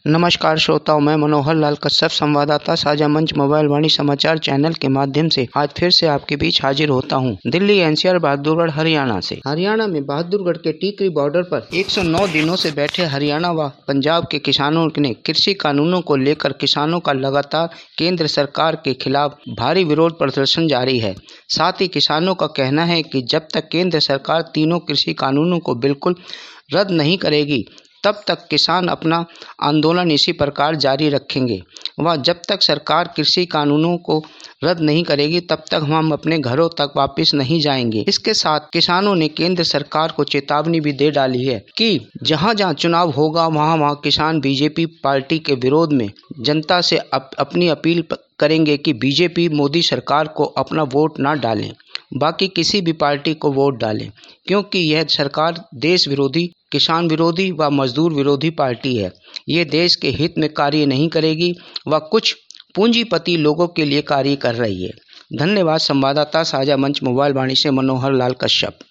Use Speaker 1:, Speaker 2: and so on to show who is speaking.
Speaker 1: नमस्कार श्रोताओं, मैं मनोहर लाल कश्यप, संवाददाता साझा मंच मोबाइल वाणी समाचार चैनल के माध्यम से आज फिर से आपके बीच हाजिर होता हूं। दिल्ली एनसीआर बहादुरगढ़ हरियाणा से। हरियाणा में बहादुरगढ़ के टीकरी बॉर्डर पर 109 दिनों से बैठे हरियाणा व पंजाब के किसानों ने कृषि कानूनों को लेकर किसानों का लगातार केंद्र सरकार के खिलाफ भारी विरोध प्रदर्शन जारी है। साथ ही किसानों का कहना है कि जब तक केंद्र सरकार तीनों कृषि कानूनों को बिल्कुल रद्द नहीं करेगी तब तक किसान अपना आंदोलन इसी प्रकार जारी रखेंगे व जब तक सरकार कृषि कानूनों को रद्द नहीं करेगी तब तक हम अपने घरों तक वापस नहीं जाएंगे। इसके साथ किसानों ने केंद्र सरकार को चेतावनी भी दे डाली है कि जहां जहां चुनाव होगा वहां किसान बीजेपी पार्टी के विरोध में जनता से अपनी अपील करेंगे कि बीजेपी मोदी सरकार को अपना वोट ना डालें, बाकी किसी भी पार्टी को वोट डालें, क्योंकि यह सरकार देश विरोधी, किसान विरोधी व मजदूर विरोधी पार्टी है। ये देश के हित में कार्य नहीं करेगी व कुछ पूंजीपति लोगों के लिए कार्य कर रही है। धन्यवाद। संवाददाता साझा मंच मोबाइल वाणी से मनोहर लाल कश्यप।